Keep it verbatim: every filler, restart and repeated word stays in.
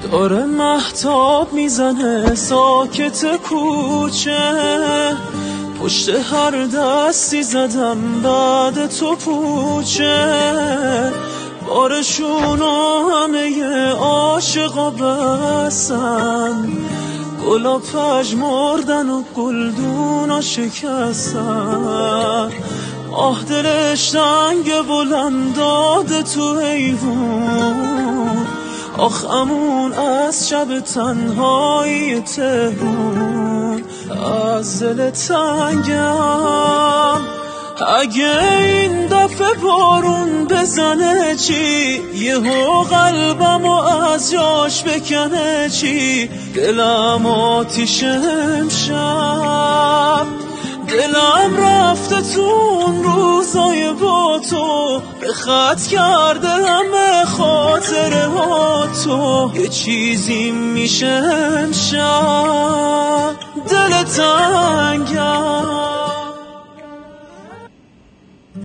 داره مهتاب میزنه ساکت کوچه، پشت هر دستی زدم بعد تو پوچه، بارشونو همه عاشقا بستن، گلا پژمردن و گلدونا شکستن، آه دلش تنگ بلند داده تو حیرون، آخ امون از شب تنهایی تهرون، از دل تنگم اگه این دفعه بارون بزنه چی، یهو قلبمو از جاش بکنه چی، دلم آتیش امشب، دلم رفته تو اون روزای با تو، به خط کرده همه خاطره ها تو، یه چیزی میشه امشب، دل تنگم